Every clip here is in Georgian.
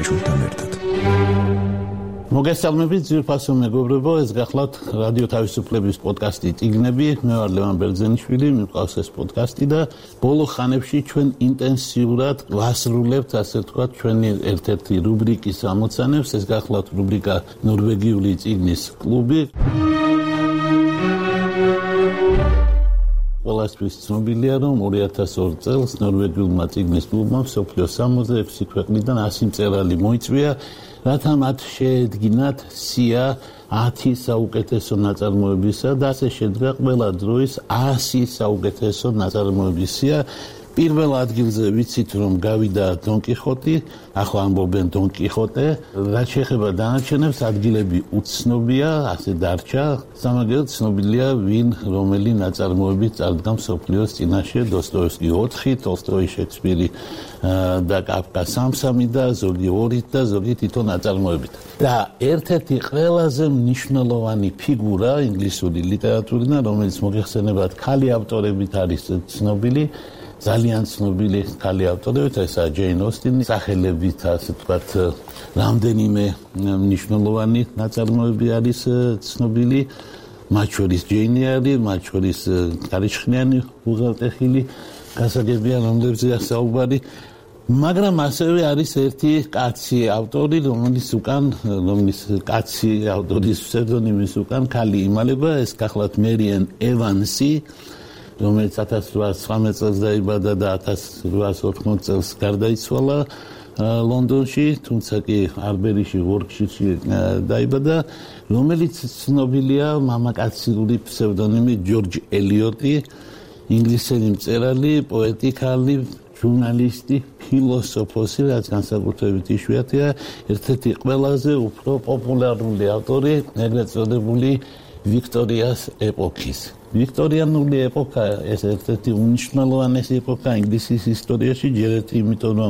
ბიჭულთან ერთად. მოგესალმებით ძვირფასო მეგობრებო, ეს გახლავთ რადიო თავისუფლების პოდკასტი წიგნები. მე ვარ ლევან ბერძენიშვილი, მიყვარს ეს პოდკასტი და ბოლო ხანებში ჩვენ ინტენსიურად ვასრულებთ, ასე ვთქვათ, ჩვენი ერთ-ერთი რუბრიკის ამოცანებს. ეს გახლავთ რუბრიკა ნორვეგიული წიგნის კლუბი. ყველასთვის ცნობილია, რომ 2002 წელს ნორვეგიულმა წიგნის კლუბმა მსოფლიოს 66 ქვეყნიდან 100 მწერალი მოიწვია, რათა მათ შეედგინათ სია 10 საუკეთესო ნაწარმოებისა და ასე შედგა ყველა დროის 100 საუკეთესო ნაწარმოების სია. პირველ ადგილზე ვიცით, რომ გავიდა დონ კიხოტი, ახლა ამბობენ დონ კიხოტე. რაც შეეხება დანარჩენებს, ადგილები უცნობია, ასე დარჩა. სამაგერად ცნობილია, ვინ რომელი ნაწარმოებით წარდგა მსოფლიოს წინაშე: დოსტოევსკი 4, ტოლსტოი, შექსპირი და კაფკა 3 და ზოგი 2 და ზოგი თითო ნაწარმოებით. და ერთ-ერთი ყველაზე მნიშვნელოვანი ფიგურა ინგლისური ლიტერატურიდან, რომელიც მოიხსენებათ ქალი ავტორებით არის ცნობილი, ძალიან ცნობილი ქალი ავტორებით, ესაა ჯეინ ოსტინი, სახელებით, ასე ვთქვათ, რამდენიმე მნიშვნელოვანი ნაწარმოები არის ცნობილი, მათ შორის ჯეინი არის, მათ შორის კარიშხნიანი უღელტეხილი გასაგებია, რომლებზეა საუბარი. მაგრამ ასევე არის ერთი კაცი ავტორი, რომლის კაცი ავტორის ფსევდონიმის უკან ქალი იმალება, ეს გახლავთ მერიენ ევანსი, რომელიც 1819 წელს დაიბადა და 1880 წელს გარდაიცვალა ლონდონში, თუმცა კი არბერიში, ვორკშირში დაიბადა, რომელიც ცნობილია მამაკაცური ფსევდონიმით ჯორჯ ელიოტი, ინგლისელი მწერალი, პოეტი ქალი, ჟურნალისტი, ფილოსოფოსი, რაც განსაკუთრებით იშვიათია, ერთ-ერთი ყველაზე უფრო პოპულარული ავტორი, ეგრეთ წოდებული ვიქტორიას ეპოქის. ვიქტორიანული ეპოქა ეს ერთ-ერთი უნიშნელოვანესი ეპოქა ინგლისის ისტორიაში, ჯერ ერთი იმიტომ, რომ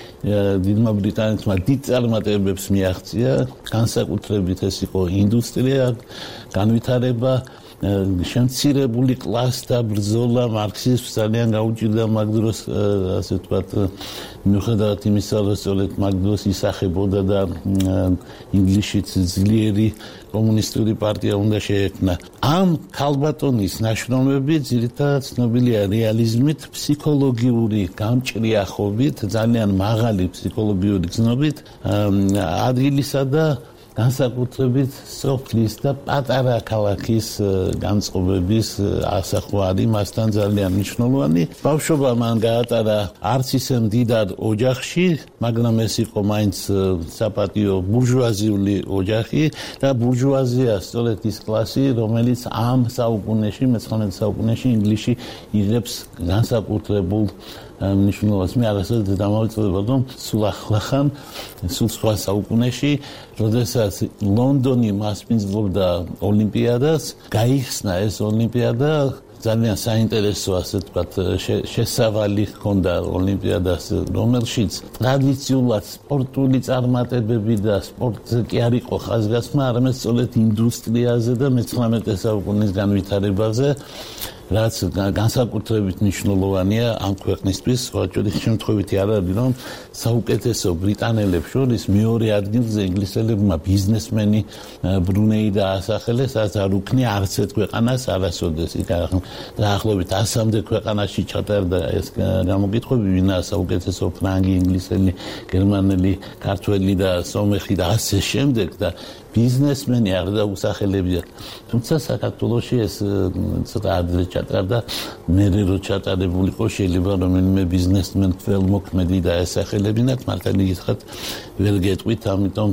დიდმა ბრიტანეთმა დიდ წარმატებებს მიაღწია, განსაკუთრებით ეს იყო ინდუსტრია, განვითარება, შემცირებული კლასთა ბრძოლა, მარქსიზმს ძალიან გაუჭირდა მაგ დროს, ასე ვთქვათ, მიუხედავად იმისა, რომ სწორედ მაგ დროს ისახებოდა და ინგლისშიც ძლიერი კომუნისტური პარტია უნდა შეექმნა. ამ ქალბატონის ნაშრომები ძირითადად ცნობილია რეალიზმით, ფსიქოლოგიური გამჭრიახობით, ძალიან მაღალი ფსიქოლოგიური გზნობით, ადგილისა და განსაკუთრებით სოფლის და პატარა ქალაქის განწყობების ასახვა არის მასთან ძალიან მნიშვნელოვანი. ბავშვობა მან გაატარა არც ისე მდიდარ ოჯახში, მაგრამ ეს იყო მაინც საპატიო ბურჟუაზიული ოჯახი და ბურჟუაზია სწორედ ის კლასი, რომელიც ამ საუკუნეში, მე-19 საუკუნეში ინგლისში იღებს განსაკუთრებულ მნიშვნელობას. მე არასოდეს დამავიწყდება, რომ სულ ახლახან, სულ სხვა საუკუნეში, როდესაც ლონდონი მასპინძლობდა ოლიმპიადას, გაიხსნა ეს ოლიმპიადა, ძალიან საინტერესო, ასე ვთქვათ, შესავალი ჰქონდა ოლიმპიადას, რომელშიც ტრადიციულად სპორტული წარმატებები და სპორტზე კი არ იყო ხაზგასმა, არამედ სწორედ ინდუსტრიაზე და მე-19 საუკუნის განვითარებაზე, რაც განსაკუთრებით მნიშვნელოვანია ამ ქვეყნისთვის, სხვაჭოდის შემთხვევითი არ არის, რომ საუკეთესო ბრიტანელებს შორის მეორე ადგილზე ინგლისელებმა ბიზნესმენი ბრუნეი დაასახელეს, რაც არ უქნია არც ერთ ქვეყანას არასოდეს. იქ დაახლოებით 100-მდე ქვეყანაში ჩატარდა ეს გამოკითხვები, ვინაა საუკეთესო ფრანგი, ინგლისელი, გერმანელი, ქართველი და სომეხი და ასე შემდეგ და ბიზნესმენი არ დაუსახელებიათ. თუმცა საქართველოში ეს ცოტა ადრე ჩატარდა, მერე რო ჩატარებული იყო, შეიძლება რომელიმე ბიზნესმენ ველმოქმედი დაესახელებინათ, მართალი გითხრათ, ვერ გეტყვით, ამიტომ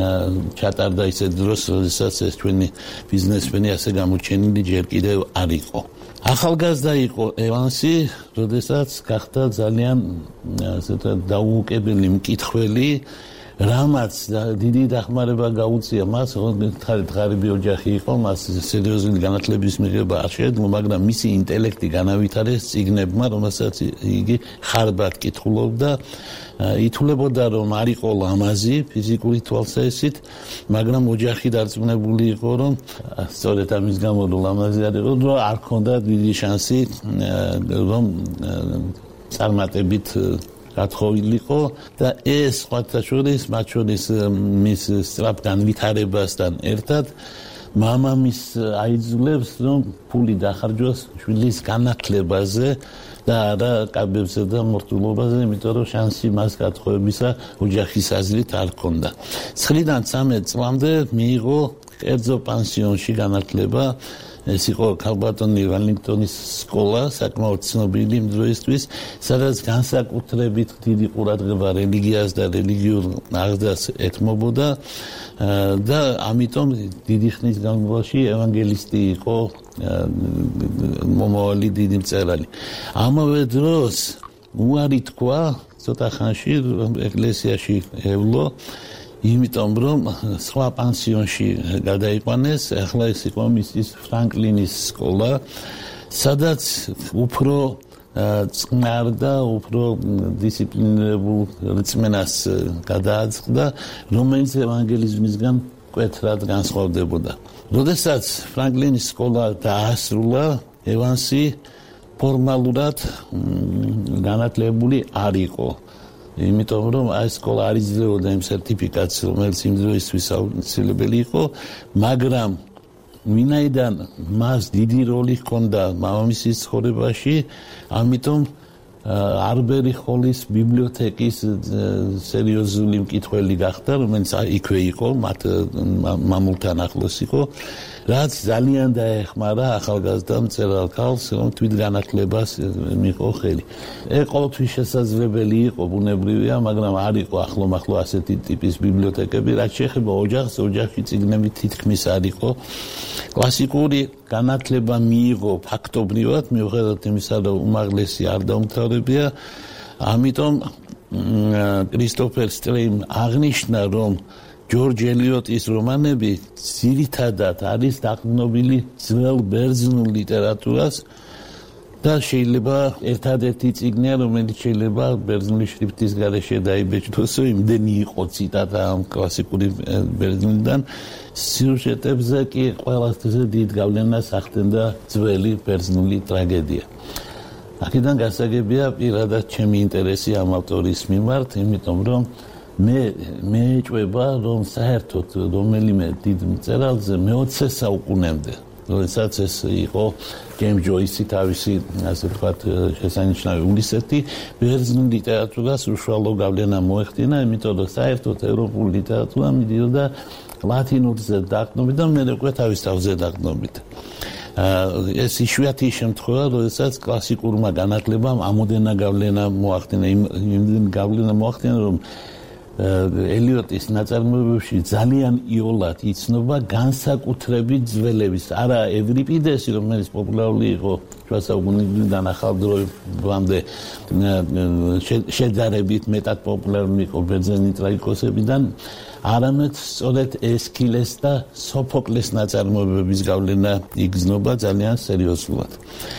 ჩატარდა ისეთ დროს, როდესაც ეს ჩვენი ბიზნესმენი ასე გამოჩენილი ჯერ კიდევ არ იყო. ახალგაზრდა იყო ევანსი, როდესაც გახდა ძალიან ასე დაუუკებელი მკითხველი, რამაც დიდი დახმარება გაუწია მას, ღარიბი ოჯახი იყო, მას სერიოზული განათლების მიღება არ შეეძლო, მაგრამ მისი ინტელექტი განავითარეს წიგნებმა, რომელსაც იგი ხარბად კითხულობდა, ითვლებოდა, რომ არ იყო ლამაზი ფიზიკური თვალსაჩინით, მაგრამ ოჯახი დარწმუნებული იყო, რომ სწორედ ამის გამო რომ ლამაზი არ იყო, რომ არ ჰქონდა დიდი შანსი, რომ წარმატებით გათხოვილიყო და ეს სხვათა შორის მათ შორის მის სწრაფ განვითარებასთან ერთად მამამის აიძულებს რომ ფული დახარჯოს შვილის განათლებაზე და არა კაბებზე და მორთულობაზე, იმიტომ რომ შანსი მას გათხოვებისა ოჯახის აზრით არ ჰქონდა. 9-დან 13 წლამდე მიიღო კერძო პანსიონში განათლება. ეს იყო ქალბატონი ვალინგტონის სკოლა, საკმაოდ ცნობილი იმ დროისთვის, სადაც განსაკუთრებით დიდი ყურადღება რელიგიას და რელიგიურ აღზრდას ეთმობოდა და ამიტომ დიდი ხნის განმავლობაში ევანგელისტი იყო მომავალი დიდი მწერალი. ამავე დროს უარი თქვა ცოტა ხანში ეკლესიაში ევლო, იმიტომ რომ სხვა პანსიონში გადაიყვანეს, ახლა ეს იყო მისის ფრანკლინის სკოლა, სადაც უფრო წყნარ და უფრო დისციპლინირებულ რწმენას გადააწყდა, რომელიც ევანგელიზმისგან მკვეთრად განსხვავდებოდა. როდესაც ფრანკლინის სკოლა დაასრულა, ევანსი ფორმალურად განათლებული არ იყო. იმიტომ რომ ეს სკოლა არ იძლეოდა იმ სერტიფიკატს, რომელიც იმ დროისთვის აუცილებელი იყო, მაგრამ ვინაიდან მას დიდი როლი ჰქონდა მამამისის ცხოვრებაში, ამიტომ არბერი ხოლის ბიბლიოთეკის სერიოზული მკითხველი გახდა, რომელიც იქვე იყო, მათ მამულთან ახლოს იყო, რაც ძალიან დაეხმარა ახალგაზრდა მწერალ ქალს, რომ თვითგანათლებას მიიღო ხელი. ყოველთვის შესაძლებელი იყო, ბუნებრივია, მაგრამ არ იყო ახლომახლო ასეთი ტიპის ბიბლიოთეკები, რაც შეეხება ოჯახს, ოჯახში წიგნები თითქმის არ იყო. კლასიკური განათლება მიიღო ფაქტობრივად, მიუხედავად იმისა, რომ უმაღლესი არ დაუმთავრებია, ამიტომ კრისტოფერ სტრეიმ აღნიშნა, რომ ჯორჯ ელიოტის რომანები ძირითადად არის დაყრდნობილი ძველ ბერძნულ ლიტერატურას და შეიძლება ერთადერთი წიგნია, რომელიც შეიძლება ბერძნული შრიფტის გარეშე დაიბეჭდოსო, იმდენი იყო ციტატა ამ კლასიკური ბერძნულიდან. სიუჟეტებზე კი ყველაზე დიდ გავლენას ახდენდა ძველი ბერძნული ტრაგედია. აქედან გასაგებია პირადად ჩემი ინტერესი ამ ავტორის მიმართ, იმიტომ რომ მე ეჭვება, რომ საერთოდ რომელიმე დიდ მწერალზე მე-20 საუკუნემდე, როდესაც ეს იყო ჯეიმს ჯოისი თავისი, ასე ვთქვათ, შესანიშნავი უნივერსიტეტი, ბერძნულ ლიტერატურას უშუალო გავლენა მოეხდინა, იმიტომ რომ საერთოდ ევროპული ლიტერატურა მიდიოდა ლათინურზე დაყრდნობით და მე უკვე თავის თავზე დაყრდნობით. ეს იშვიათი შემთხვევა, როდესაც კლასიკურმა განათლებამ ამოდენა გავლენა მოახდინა, იმ გავლენა მოახდინა, რომ ელიოტის ნაწარმოებებში ძალიან იოლად იცნობა განსაკუთრებით ძველების, არა ევრიპიდესი, რომელიც პოპულარული იყო შუა საუკუნეებიდან ახალ დროებამდე, შეჯარებით მეტად პოპულარული იყო ბერძენი ტრაგიკოსებიდან, არამედ სწორედ ესქილეს და სოფოკლეს ნაწარმოებების გავლენა იგრძნობა ძალიან სერიოზულად.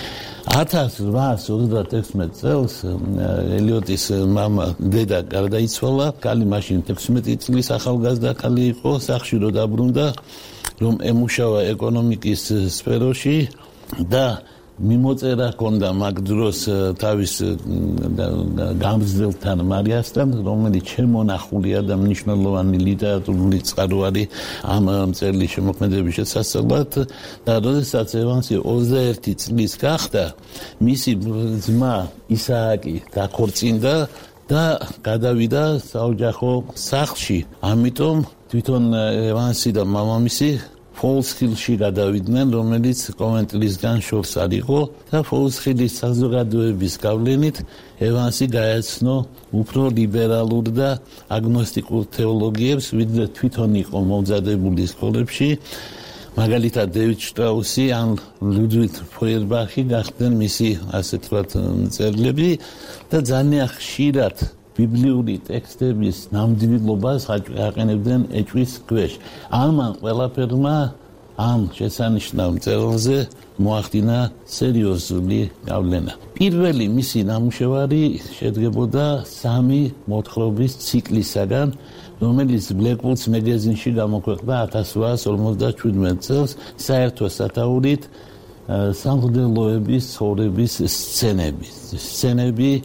1836 წელს ელიოტის დედა გარდაიცვალა, კალი მაშინ 16 წლის ახალგაზრდა კალი იყო, სახლში რო დაბრუნდა, რომ ემუშავა ეკონომიკის სფეროში და მიმოწერა ჰქონდა მაგ დროს თავის გამგზელთან მარიასთან, რომელიც შემონახულია და მნიშვნელოვანი ლიტერატურული წყაროა ამ მწერლის შემოქმედების შესასწავლად და როდესაც ევანსი 21 წლის გახდა, მისი ძმა ისააკი დაქორწინდა და გადავიდა საოჯახო სახლში. ამიტომ თვითონ ევანსი და მამამისი ფოლსხილში გადავიდნენ, რომელიც კომენტლისგან შორს არ იყო და ფოლსხილის საზოგადოების გავლენით ევანსი გაეცნო უფრო ლიბერალურ და აგნოსტიკურ თეოლოგიებს, ვიდრე თვითონ იყო მომზადებული სკოლებში. მაგალითად დევიდ შტრაუსი ან ლუდვიგ ფოიერბახი გახდნენ მისი, ასე ვთქვათ, მწერლები და ძალიან ხშირად ბიბლიური ტექსტების ნამდვილობას აყენებდნენ ეჭვის ქვეშ. ამან ყველაფერმა ამ შესანიშნავ მწერალზე მოახდინა სერიოზული გავლენა. პირველი მისი ნამუშევარი შედგებოდა 3 მოთხრობის ციკლისაგან, რომელიც Blackwood's Magazine-ში გამოქვეყნდა 1857 წელს, საერთო სათაურით სამღვდელოების ცხოვრების სცენები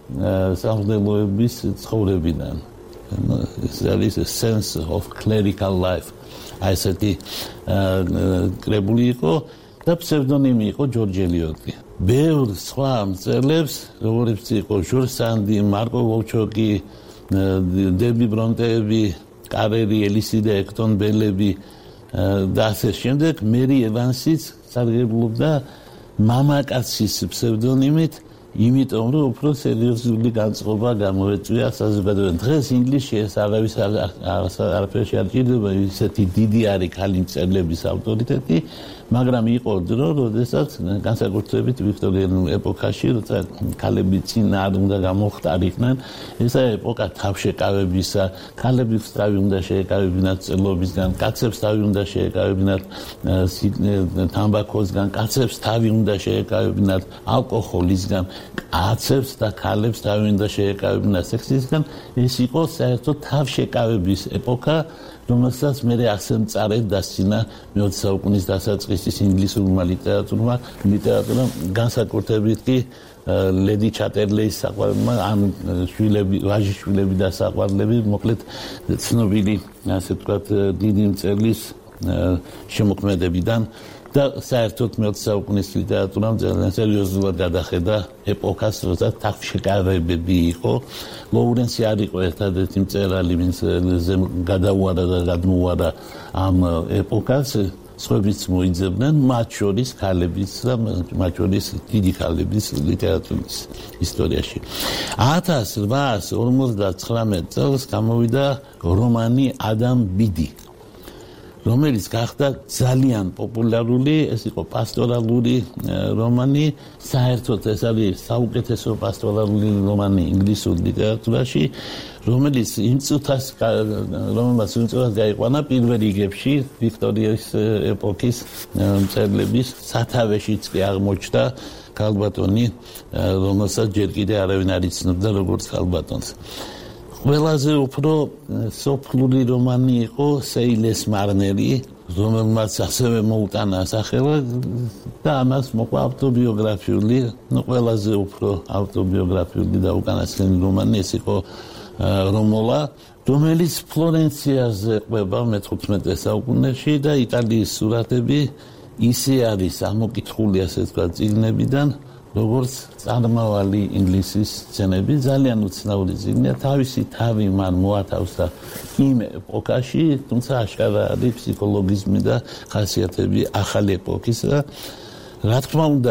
სამღვდელოების ცხოვრებიდან. ეს არის sense of clerical life. აი ესეთი კრებული იყო და ფსევდონიმი იყო ჯორჯ ელიოტი. ბევრ სხვა მწერლებს, როგორიც იყო ჟორჟ სანდი, მარკო ვოჩოკი, დები ბრონტეები, კარერი, ელისიდა ექტონ ბელები და ასე შემდეგ, მერი ევანსიც სარგებლობდა მამაკაცის ფსევდონიმით, იმიტომ რომ უფრო სერიოზული განწყობა გამოეწვია საზოგადოებამ. დღეს ინგლისში ეს არაფერში არ ჭირდება ისეთი დიდი არის ქალი მწერლების ავტორიტეტი, მაგრამ იყო დრო, როდესაც განსაკუთრებით ვიქტორიანულ ეპოქაში, როცა ქალები წინ არ უნდა გამოხტარიყვნენ, ესა ეპოქა თავშეკავებისა, ქალებს თავი უნდა შეეკავებინათ წერლობისგან, კაცებს თავი უნდა შეეკავებინათ თამბაქოსგან, კაცებს თავი უნდა შეეკავებინათ ალკოჰოლისგან, კაცებს და ქალებს თავი უნდა შეეკავებინათ სექსისგან. ეს იყო საერთოდ თავშეკავების ეპოქა, რომელსაც მე ასე მწარედ დასცინა მე-20 საუკუნის დასაწყისის ინგლისურმა ლიტერატურამ, განსაკუთრებით კი ლედი ჩატერლეის საყვარელმა, ან ვაჟიშვილები და საყვარლები, მოკლედ ცნობილი, ასე ვთქვათ, დიდი მწერლის შემოქმედებიდან და საერთოდ მე-20 საუკუნის ლიტერატურამ ძალიან სერიოზულად გადახედა ეპოქას, როცა თავშეკავებები იყო. ლოურენსი არ იყო ერთადერთი მწერალი, ვინც გადაუარა და გადმოუარა ამ ეპოქას, სხვაებიც მოიძებდნენ, მათ შორის ქალების და მათ შორის დიდი ქალების ლიტერატურის ისტორიაში. 1859 წელს გამოვიდა რომანი ადამ ბიდი, რომელიც გახდა ძალიან პოპულარული, ეს იყო პასტორალური რომანი, საერთოდ ეს არის საუკეთესო პასტორალური რომანი ინგლისურ ლიტერატურაში, რომელიც იმ წუთას გაიყვანა პირველ რიგებში ვიქტორიის ეპოქის მწერლების სათავეშიც კი აღმოჩნდა ქალბატონი, რომელსაც ჯერ კიდე არავინ არ იცნობდა როგორც ქალბატონს. ყველაზე უფრო სოფლური რომანი იყო სეილეს მარნერი, რომელმაც ასევე მოუტანა სახელა და ამას მოყვა ავტობიოგრაფიული, ყველაზე უფრო ავტობიოგრაფიული და უკანასკნელი რომანი ეს იყო რომოლა, რომელიც ფლორენციაზე ყვება მე-15 საუკუნეში და იტალიის სურათები ისე არის ამოკითხული, ასე ვთქვათ, წიგნებიდან, როგორც წარმავალი ინგლისის სცენები, ძალიან უცნაური წიგნია, თავისი თავი მან მოათავსა იმ ეპოქაში, თუმცა აშკარა არის ფსიქოლოგიზმი და ხასიათები ახალი ეპოქისა. რა თქმა უნდა,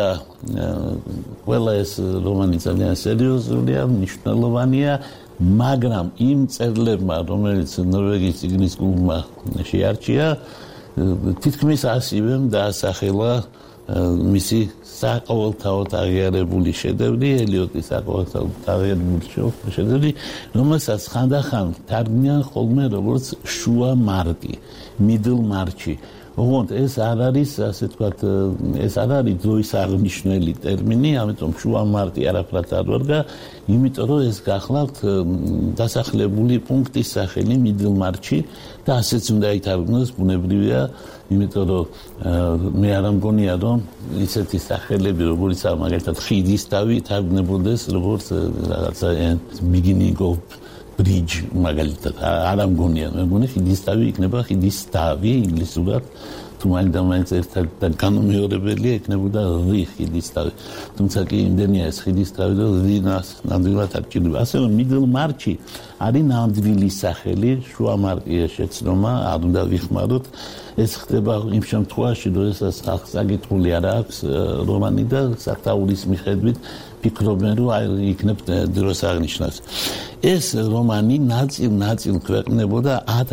ყველა ეს რომანი ძალიან სერიოზულია, მნიშვნელოვანია, მაგრამ იმ მწერლებმა, რომელიც ნორვეგიის წიგნის კლუბმა შეარჩია, თითქმის ასივე დაასახელა მისი საყოველთაოდ აღიარებული შედევრი, ელიოტის საყოველთაოდ აღიარებული შედევრი, რომელსაც ხანდახან თარგმნიან ხოლმე როგორც შუა მარკი, middle march. ოღონდ ეს არ არის, ასე ვთქვათ, ეს არ არის დროის აღნიშნული ტერმინი, ამიტომ შუა მარტი არაფრად არ ვარგა, იმიტომ რომ ეს გახლავთ დასახლებული პუნქტის სახელი middle march და ასეც უნდა ითარგმნოს, ბუნებრივია, იმიტომ რომ მე არ მგონია რომ ისეთი სახელები, როგორც მაგალითად ხიდის თავი ითარგმნებოდეს როგორც რაღაცა beginning of bridge მაგალითად არ მგონია, მე მგონი ხიდის თავი იქნება ხიდის თავი ინგლისურად, თუ მაინც ერთად განმეორებელია იქნებოდა რი ხიდის თავი, თუმცა კი იმდენია ეს ხიდის თავი და რინას ნამდვილად არ ჭირდება. ასე რომ middle march არის ნამდვილი სახელი, შუა მარკია შეცდომა, არ უნდა ვიხმაროთ. ეს ხდება იმ შემთხვევაში, როდესაც ხალხს საკითხული არ აქვს რომანი და სათაურის მიხედვით ფიქრობენ, რომ იქნებ დროს აღნიშნავს. ეს რომანი ნაწილ ქვეყნდებოდა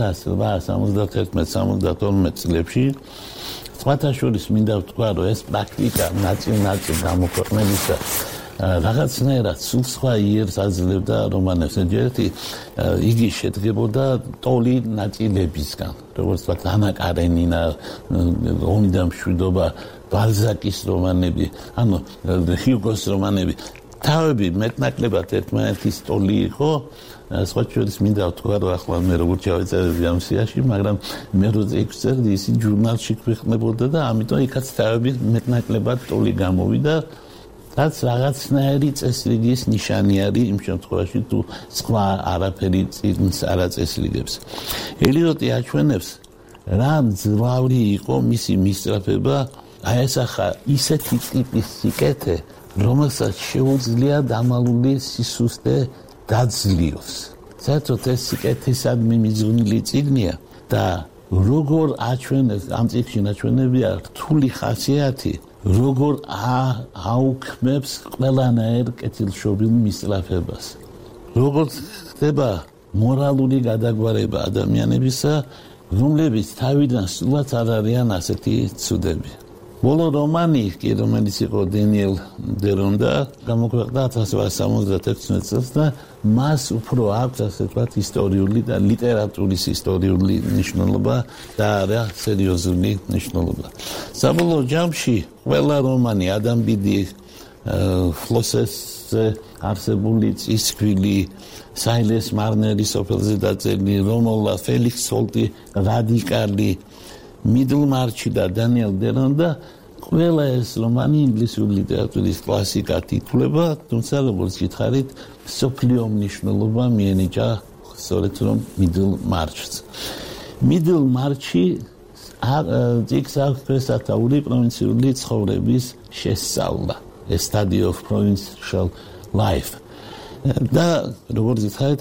1871-72 წლებში. სხვათა შორის მინდა ვთქვა, რომ ეს პრაქტიკა ნაწილ გამოქვეყნებისა რაღაცნაირად სულ სხვა იერს აძლევდა რომანებს. ერთი იგი შედგებოდა ტოლი ნაწილებისგან, როგორც ვთქვათ, ანა კარენინა, ომი და მშვიდობა, ბალზაკის რომანები, ანუ ჰიუგოს რომანები. თავები მეტნაკლებად ერთმანეთის ტოლი იყო, სხვა შორის მინდა ვთქვა, რომ ახლა მე როგორც ჩავეწერები ამ სიაში, მაგრამ მე როცა იქცერდი, ისინი ჟურნალში ქვეყნდებოდა და ამიტომ იქაც თავები მეტნაკლებად ტოლი გამოვიდა. რაც რაღაცნაირი წესრიგის ნიშანი არის იმ შემთხვევაში თუ სხვა არაფერი წიგნს არ აწესრიგებს. ელიოტი აჩვენებს რა მძლავრი იყო მისი მისწრაფება აი ეს ახლა ისეთი ტიპის სიკეთე რომელსაც შეუძლია დამალული სისუსტე დაძლიოს. საერთოდ ეს სიკეთისადმი მიძღვნილი წიგნია და როგორ აჩვენებს ამ წიგნში აჩვენებია რთული ხასიათი როგორ აუქმებს ყველანაირ კეთილშობილ მისწრაფებას. როგორ ხდება მორალური გადაგვარება ადამიანებისა, რომლებიც თავიდან სულაც არ არიან ასეთი ცუდები. ბოლო რომანი, რომელიც იყო დენიელ დერონდა, გამოქვეყნდა 1876 წელს და მას უფრო აქვს ასე ვთქვათ ისტორიული და ლიტერატურის ისტორიული მნიშვნელობა და არა სერიოზული მნიშვნელობა. საბოლოო ჯამში ყველა რომანი ადამბიდი ფლოსესზე არსებული წისქვილი საილეს მარნერის სოფელზე დაწერილი რომოლა ფელიქს ჰოლტი რადიკალი მიდლმარჩი და დანიელ დერონდა ყველა ეს რომანი ინგლისური ლიტერატურის კლასიკად ითვლება, თუმცა როგორც გითხარით, მსოფლიო მნიშვნელობა მიენიჭა სწორედ რომ მიდლმარჩს. მიდლმარჩი წიგნს აქვს დღესათაური პროვინციული ცხოვრების შესწავლა, a study of provincial life. და როგორც გითხარით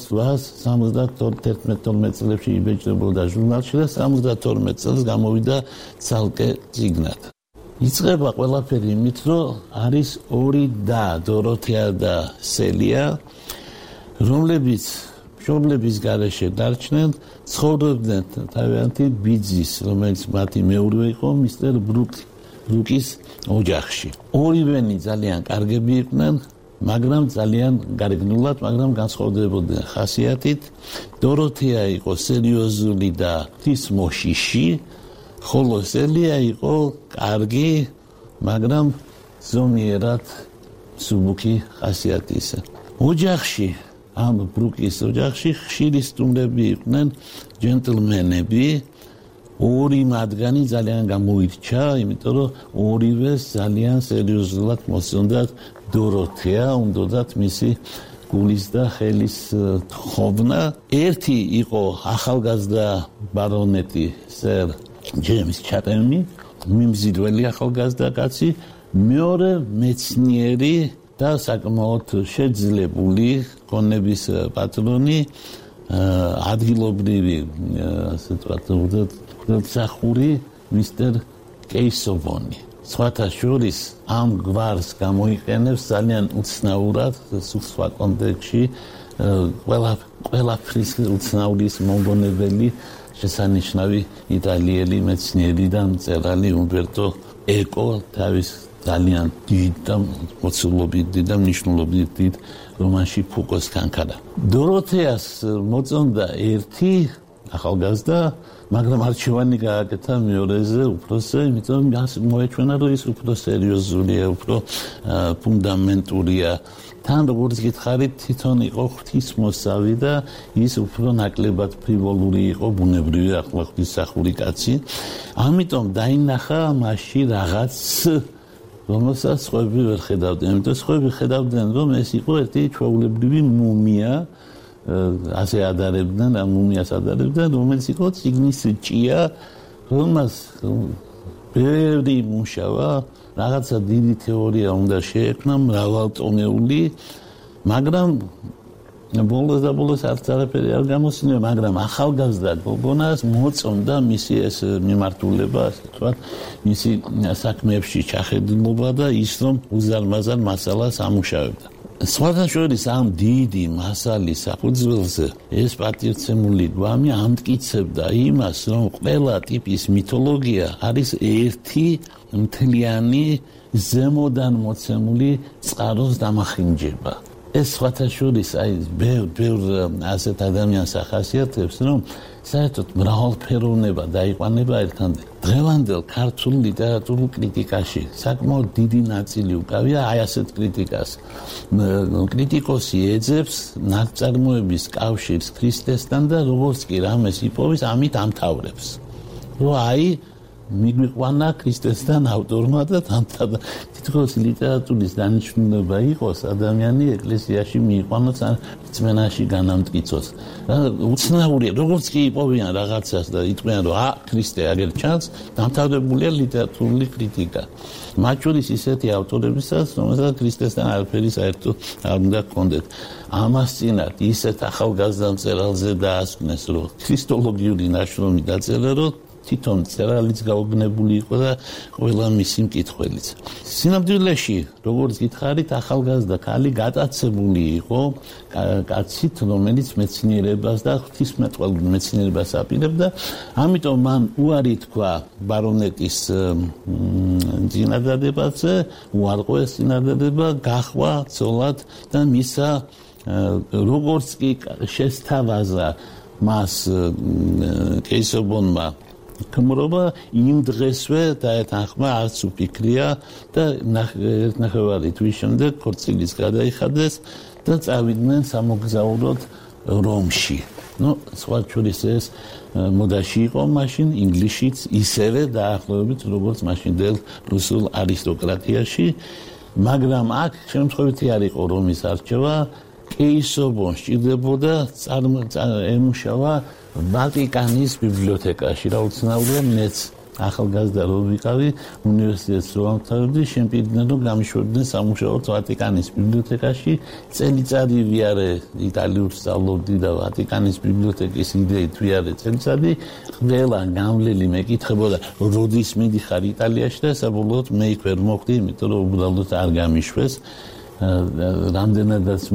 1872 წლებში იბეჭდებოდა ჟურნალში და 72 წელს გამოვიდა ცალკე წიგნად. იწყება ყველაფერი იმით, რომ არის ორი და დოროთეა და სელია, რომლებიც მშობლების გარეშე დარჩნენ, ცხოვრობდნენ თავიანთი ბიძის, რომელიც მათი მეურვე იყო, მისტერ ბრუკის ოჯახში. ორივენი ძალიან კარგები იყვნენ, მაგრამ ძალიან გარეგნულად, მაგრამ განსხვავდებოდნენ ხასიათით. დოროთეა იყო სერიოზული და ღვთისმოშიში, ხოლო სელია იყო კარგი, მაგრამ ზომიერად მსუბუქი ხასიათისა. ოჯახში, ამ ბრუკის ოჯახში ხშირი სტუმრები იყვნენ ჯენტლმენები, ორი მათგანი ძალიან გამოირჩა, იმიტომ რომ ორივეს ძალიან სერიოზულად მოსწონდათ დოროთეა, უნდათ მისი გულის და ხელის თხოვნა. ერთი იყო ახალგაზრდა ბარონეტი სერ ჯეიმს ჩატემი, მიმზიდველი ახალგაზრდა კაცი, მეორე მეცნიერი და საკმაოდ შეძლებული ქონების პატრონი, ადგილობრივი, ასე ვთქვათ, ღვთისმსახური მისტერ კეისოვონი. სხვათა შორის ამ გვარს გამოიყენებს ძალიან უცნაურად სხვა კონტექსტში ყველაფრის უცნაურის მომგონებელი შესანიშნავი იტალიელი მეცნიერი და მწერალი უმბერტო ეკო თავის ძალიან დიდ და მოცულობით და მნიშვნელობით დიდ რომანში ფუკოს კანკადა. დოროთეას მოწონდა ერთი ახალგაზრდა, მაგრამ არჩევანი გააკეთა მეორეზე უფროსზე, იმიტომ მოეჩვენა, რომ ის უფრო სერიოზულია, უფრო ფუნდამენტურია. თან როგორც გითხარით, თვითონ იყო ღვთისმოსავი და ის უფრო ნაკლებად ფრივოლური იყო, ბუნებრივი ახლა ღვთისმსახური კაცი. ამიტომ დაინახა მასში რაღაც რომელსაც სხვები ვერ ხედავდნენ. იმიტომ სხვები ხედავდნენ, რომ ეს იყო ერთი ჩვეულებრივი მუმია, ასე ადარებდნენ, ამ მუმიას ადარებდნენ, რომელიც იყო წიგნის ჭია, რომელსაც ბევრი მუშავა, რაღაცა დიდი თეორია უნდა შეექმნა, მრავალტომეული, მაგრამ ბოლოს არც არაფერი არ გამოსცემია, მაგრამ ახალგაზრდა გოგონას მოწონდა მისი ეს მიმართულება, ასე ვთქვათ, მისი საქმეებში ჩახედულობა და ის რომ უზარმაზარ მასალას ამუშავებდა. სხვათა შორის ამ დიდი მასალის საფუძველზე ეს პატივცემული გვამი ამტკიცებდა იმას, რომ ყველა ტიპის მითოლოგია არის ერთი მთლიანი ზემოდან მოცემული წყაროს დამახინჯება. ეს სხვათა შორის აი ბევრ ასეთ ადამიანს ახასიათებს, რომ საერთოდ მრავალფეროვნება დაიყვანება ერთამდე. დღევანდელ ქართულ ლიტერატურულ კრიტიკაში საკმაოდ დიდი ნაწილი უკავია აი ასეთ კრიტიკას. კრიტიკოსი ეძებს ნაწარმოების კავშირს ქრისტესთან და როგორც კი რამეს იპოვის, ამით ამთავრებს. რომ აი მიგვიყვანა ქრისტესთან ავტორმა და დამთავრდა თითქოს ლიტერატურის დანიშნულება იყოს ადამიანი ეკლესიაში მიიყვანოს ან რწმენაში განამტკიცოს. უცნაურია, როგორც კი იპოვიან რაღაცას და იტყვიან, რომ ქრისტე აგერ ჩანს, დამთავრებულია ლიტერატურული კრიტიკა. მათ შორის ისეთი ავტორებისაც, რომელსაც ქრისტესთან არაფერი საერთო არ უნდა ჰქონდეთ. ამას წინათ ისეთ ახალგაზრდა მწერალზე დაასკვნეს, რომ ქრისტოლოგიური ნაშრომი დაწერა, რომ თვითონ მწერალიც გაოგნებული იყო და ყველა მისი მკითხველიც. სინამდვილეში, როგორც გითხარით, ახალგაზრდა ქალი გატაცებული იყო კაცით, რომელიც მეცნიერებას და ღვთისმეტყველურ მეცნიერებას აპირებდა, ამიტომ მან უარი თქვა ბარონეტის წინადადებაზე, უარყო ეს წინადადება, გახვა ცოლად და მისა როგორც კი შესთავაზა მას კეისობონმა კმრობა იმ დღესვე დაეთანხმა არც უფიქრია და ერთნახევარი თვის შემდეგ ქორწილიც გადაიხადეს და წავიდნენ სამოგზაუროდ რომში. სხვა შორის ეს მოდაში იყო მაშინ ინგლისშიც ისევე დაახლოებით როგორც მაშინდელ რუსულ არისტოკრატიაში, მაგრამ აქ შემთხვევითი არ იყო რომის არჩევა, კეისობონს სჭირდებოდა ემუშავა ვატიკანის ბიბლიოთეკაში. რა უცნაურია, მეც ახალგაზრდა რო ვიყავი, უნივერსიტეტს რო ამთავრებდი, შემპირდნენ რომ გამიშვებდნენ სამუშაოდ ვატიკანის ბიბლიოთეკაში. წელიწადი ვიარე იტალიურს სწავლობდი და ვატიკანის ბიბლიოთეკის იდეით ვიარე წელიწადი. ყველა გამვლელი მეკითხებოდა, როდის მიდიხარ იტალიაში და საბოლოოდ მე იქ ვერ მოხვდი, იმიტომ რომ უბრალოდ არ გამიშვეს. რამდენადაც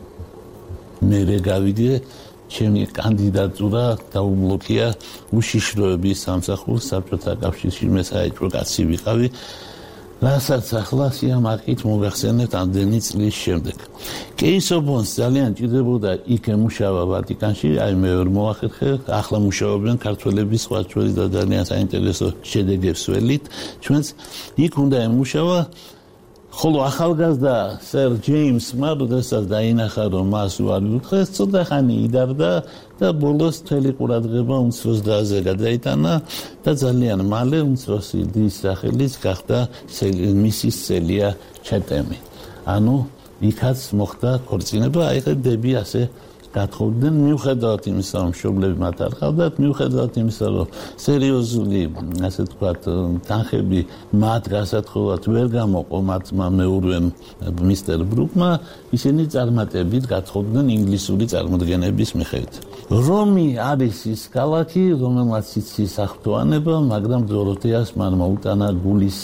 მე გავიდე, ჩემი კანდიდატურა დაუბლოკია უშიშროების სამსახურს საბჭოთა კავშირში, მე საერთო კაცი ვიყავი, რასაც ახლა სიამაყით მოგახსენებთ ამდენი წლის შემდეგ. კეისობონს ძალიან ჭირდებოდა იქ ემუშავა ვატიკანში, აი მე ვერ მოახერხე, ახლა მუშაობენ ქართველები სხვა ჩვენი და ძალიან საინტერესო შედეგებს ველით, ჩვენც იქ უნდა ემუშავა. ხოლო ახალგაზრდა სერ ჯეიმსმა, როდესაც დაინახა, რომ მას უარი უთხრეს, ცოტა ხანი იდარდა და ბოლოს მთელი ყურადღება უმცროს დაზე გადაიტანა და ძალიან მალე უმცროსი დის სახელიც გახდა მისის სელია ჩეტემი. ანუ იქაც მოხდა ქორწინება, აი ხე დები ასე გათხოვდნენ, მიუხედავად იმისა, რომ მშობლები მათ არ ჰყავდათ, მიუხედავად იმისა, რომ სერიოზული, ასე ვთქვათ, თანხები მათ გასათხოვად ვერ გამოყო მათმა მეურვემ მისტერ ბრუკმა, ისინი წარმატებით გათხოვდნენ ინგლისური წარმოდგენების მიხედვით. რომი არის ის ქალაქი, რომელმაც იცის ახტოვანება, მაგრამ დოროთეას მან მოუტანა გულის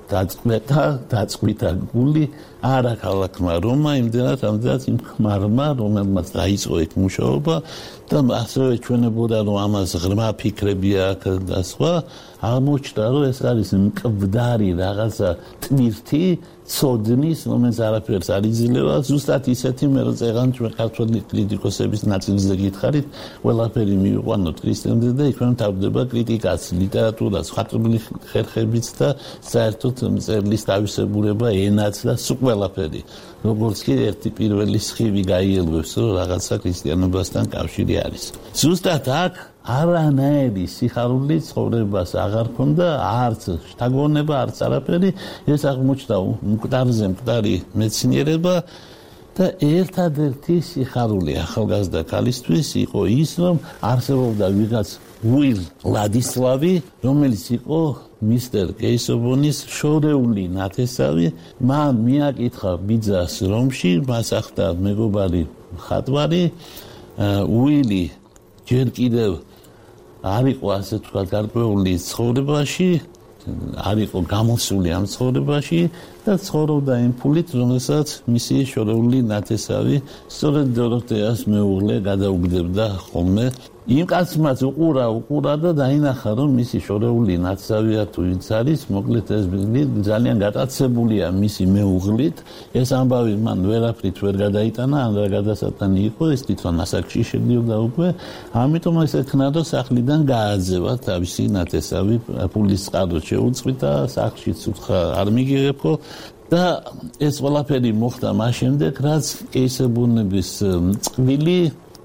დაწყვიტა გული არა ქალაქმა რომა, იმდენად ამდენად იმ ხმარმა, რომელმაც დაიწყო იქ მუშაობა და ასევე ჩვენებოდა, რომ ამას ღრმა ფიქრები აქვს და სხვა, აღმოჩნდა, რომ ეს არის მკვდარი რაღაცა ტვირთი, ცოდნის, რომელიც არაფერს არ იძლევა, ზუსტად ისეთი, მე რომ წეღან ჩვენ ქართველი კრიტიკოსების ნაწილზე გითხარით, ყველაფერი მივიყვანოთ ქრისტემდე და იქვე მთავრდება კრიტიკაც, ლიტერატურაც, ხატული ხერხებიც და საერთოდ მწერლის თავისებურება, ენაც და სულ ყველაფერი. როგორც კი ერთი პირველი სხივი გაიელვებს, რომ რაღაცა ქრისტიანობასთან კავშირი არის. ზუსტად აქ არანაირი სიხარული ცხოვრებას აღარ ქონდა, არც შთაგონება, არც არაფერი, ეს აღმოჩნდა მკვდარზე მკვდარი მეცნიერება და ერთადერთი სიხარული ახალგაზრდა ქალისთვის იყო ის, რომ არსებობდა ვიღაც უილ ლადისლავი, რომელიც იყო მისტერ კეისობონის შორეული ნათესავი, მან მიაკითხა ბიძას რომში, მას ახდა მეგობარი მხატვარი, უილი ჯერ კიდევ არ იყო ასე ვთქვათ გარკვეული ცხოვრებაში, არ იყო გამოსული ამ ცხოვრებაში და ცხოვრობდა იმ ფულით, რომელსაც მისი შორეული ნათესავი სწორედ დოროთეას მეუღლე გადაუგდებდა ხოლმე. იმ კაცმაც უყურა და დაინახა, რომ მისი შორეული ნათესავია თუ ვინც არის, მოკლედ ეს ძალიან გატაცებულია მისი მეუღლით. ეს ამბავი მან ვერაფრით ვერ გადაიტანა, ან რა გადასატანი იყო, ეს თვითონ ასაკში შედიოდა უკვე, ამიტომ ეს ეთქნა, რომ სახლიდან გააძევა თავისი ნათესავი, ფულის წყარო შეუწყვიტა, სახლშიც უთხრა არ მიგიღებო და ეს ყველაფერი მოხდა მას შემდეგ, რაც კეისებონების წყვილი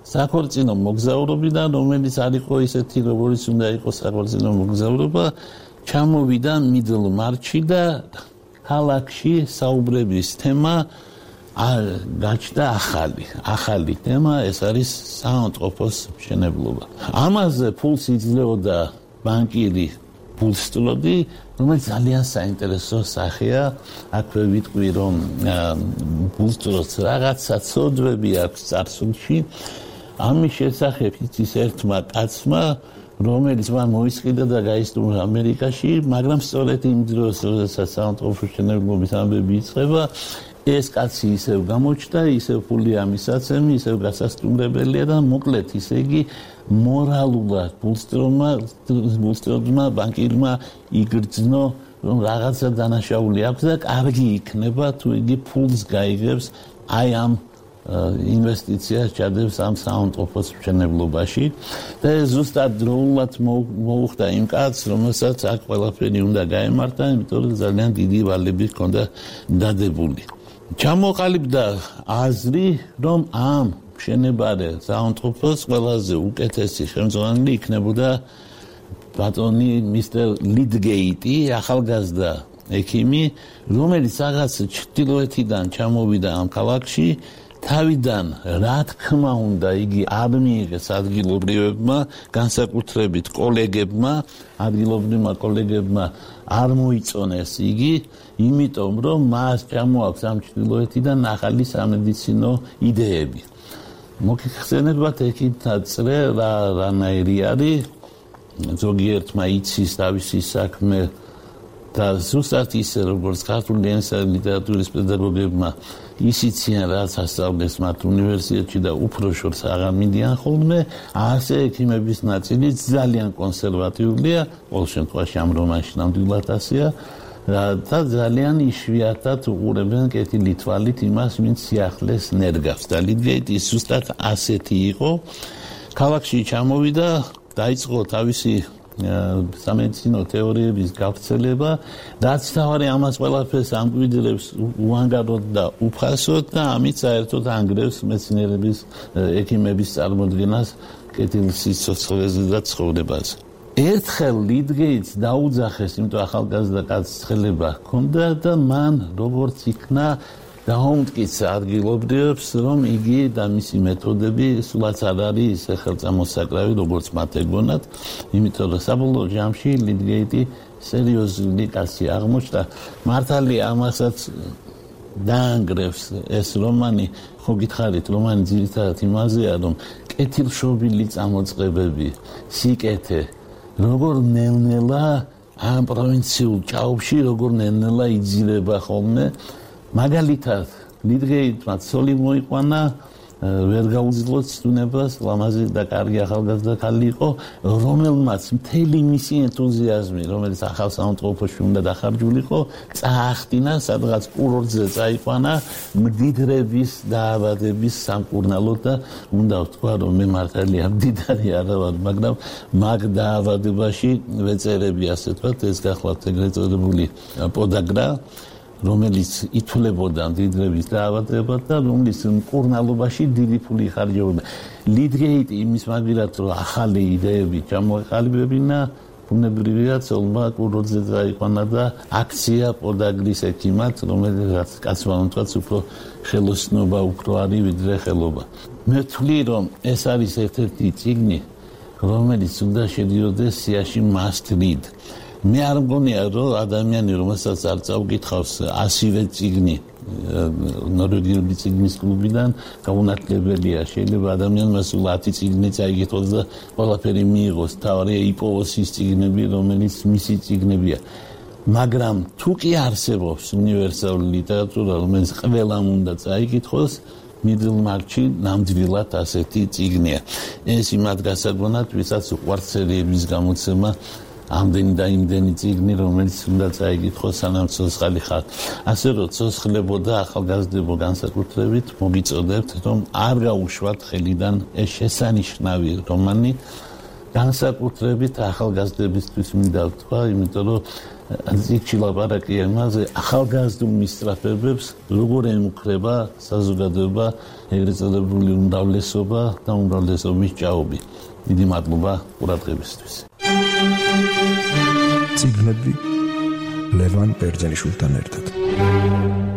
საქორწინო მოგზაურობიდან, რომელიც არ იყო ისეთი, როგორც უნდა იყოს საქორწინო მოგზაურობა, ჩამოვიდა მიდლ-მარჩი და ქალაქში საუბრების თემა გაჩნდა ახალი თემა, ეს არის საავადმყოფოს მშენებლობა. ამაზე ფულს იძლეოდა ბანკირი ბულსტროდი, რომელიც ძალიან საინტერესო სახეა. აქვე ვიტყვი, რომ ბულსტროდს რაღაცა ცოდვები აქვს წარსულში. ამის შესახებ იცის ერთმა კაცმა, რომელიც მან მოისყიდა და გაისტუმრა ამერიკაში, მაგრამ სწორედ იმ დროს, როდესაც საავადმყოფოს მშენებლობის ამბები იწყება, ეს კაცი ისევ გამოჩნდა, ისევ ფული ამისაცემი, ისევ გასასტუმრებელია და მოკლედ ისე იგი მორალურად ბულსტროდმა ბანკირმა იგრძნო, რომ რაღაცა დანაშაული აქვს და კარგი იქნება თუ იგი ფულს გაიგებს აი ამ ინვესტიციას ჩადებს ამ საავადმყოფოს მშენებლობაში და ეს ზუსტად დროულად მოუხდა იმ კაცს, რომელსაც აქ ყველაფერი უნდა გაემართა, იმიტომ რომ ძალიან დიდი ვალები ჰქონდა დადებული. ჩამოყალიბდა აზრი, რომ ამ მშენებარე საავადმყოფოს ყველაზე უკეთესი ხელმძღვანელი იქნებოდა ბატონი მისტერ ლიდგეიტი, ახალგაზრდა ექიმი, რომელიც რაღაც ჩრდილოეთიდან ჩამოვიდა ამ ქალაქში. თავიდან რა თქმა უნდა იგი არ მიიღეს ადგილობრივებმა, განსაკუთრებით კოლეგებმა, ადგილობრივმა კოლეგებმა არ მოიწონეს იგი, იმიტომ რომ მას ჩამოაქვს ამ ჩრდილოეთიდან ახალი სამედიცინო იდეები. მოგიხსენებათ ექიმთა წრე რანაირი არის, ზოგიერთმა იცის თავისი საქმე და ზუსტად ისე როგორც ქართული ენისა და ლიტერატურის პედაგოგებმა ისიციან რაც ასწავლეს მათ უნივერსიტეტში და უფრო შორს აღარ მიდიან ხოლმე, ასე ექიმების ნაწილი ძალიან კონსერვატიულია, ყოველ შემთხვევაში ამ რომანში ნამდვილად ასეა და ძალიან იშვიათად უყურებენ კეთილი თვალით იმას, ვინც სიახლეს ნერგავს და ლიდგეიტი ზუსტად ასეთი იყო. ქალაქში ჩამოვიდა, დაიწყო თავისი სამედიცინო თეორიების გავრცელება, რაც თავარი ამას ყველაფერს ამკვიდრებს უანგაროდ და უფასოდ და ამით საერთოდ ანგრევს მეცნიერების ექიმების წარმოდგენას კეთილ სიცოცხლეზე და ცხოვრებაზე. ერთხელ ლიდგეიტს დაუძახეს, იმიტომ ახალგაზრდა კაცს ცხელება ჰქონდა და მან როგორც იქნა დაუმტკიცა ადგილობრივებს, რომ იგი და მისი მეთოდები სულაც არ არის ისე ხელწამოსაკრავი, როგორც მათ ეგონათ, იმიტომ რომ საბოლოო ჯამში ლიდგეიტი სერიოზული კაცი აღმოჩნდა. მართალია ამასაც დაანგრევს ეს რომანი, ხო გითხარით, რომანი ძირითადად იმაზეა, რომ კეთილშობილი წამოწყებები, სიკეთე, როგორ ნელ-ნელა ამ პროვინციულ ჭაობში, როგორ ნელ-ნელა იძილება ხოლმე. მაგალითად, ლიდგეიტმა ცოლი მოიყვანა, ვერ გაუძლოთ სტუნებას, ლამაზი და კარგი ახალგაზრდა ქალი იყო, რომელმაც მთელი მისი ენთუზიაზმი, რომელიც ახალ საავადმყოფოში უნდა დახარჯულიყო, წაახტინა, სადღაც კურორტზე წაიყვანა მდიდრების დაავადების სამკურნალოდ და უნდა ვთქვა, რომ მე მართალია მდიდარი არა ვარ, მაგრამ მაგ დაავადებაში ვეწერები ასე ვთქვათ, ეს გახლავთ ეგრეთ წოდებული პოდაგრა, რომელიც ითვლებოდა მდიდრების დაავადებად და რომლის მკურნალობაში დიდი ფული იხარჯებოდა. ლიდგეიტი იმის მაგილად, რომ ახალი იდეები ჩამოეყალიბებინა, ბუნებრივია ცოლმა კურორტზე წაიყვანა და აქცია პოდაგრის ექიმად, რომელიც კაცმა უთქვაც უფრო ხელოსნობა უფრო არის ვიდრე ხელობა. მე ვთვლი, რომ ეს არის ერთ-ერთი წიგნი, რომელიც უნდა შედიოდეს სიაში must read. მე არ მგონია, რომ ადამიანი, რომელსაც არ წაუკითხავს 100-ვე წიგნი ნორვეგიული წიგნის კლუბიდან, გაუნათლებელია. შეიძლება ადამიანმა სულ 10 წიგნი წაიკითხოს და ყველაფერი მიიღოს. თავარია იპოვოს ის წიგნები, რომელიც მისი წიგნებია. მაგრამ თუ კი არსებობს უნივერსალური ლიტერატურა, რომელიც ყველამ უნდა წაიკითხოს, მიდლ-მარჩი ნამდვილად ასეთი წიგნია. ეს იმათ გასაგონად, ვისაც უყვართ სერიების გამოცემა, ამდენი და იმდენი წიგნი, რომელიც უნდა წაიკითხოს, სანამ ცოცხალი ხარ. ასე რომ ცოცხლებოდა ახალგაზრდებო განსაკუთრებით, მოგიწოდებთ, რომ არ გაუშვათ ხელიდან ეს შესანიშნავი რომანი, განსაკუთრებით ახალგაზრდებისთვის მინდა ვთქვა, იმიტომ რომ წიგნში ლაპარაკია იმაზე, ახალგაზრდულ მისწრაფებებს როგორ ემუქრება საზოგადოება, ეგრეთ წოდებული უმრავლესობა და უმრავლესობის ჭაობი. დიდი მადლობა ყურადღებისთვის. წიგნები ლევან ბერძენიშვილთან ერთად.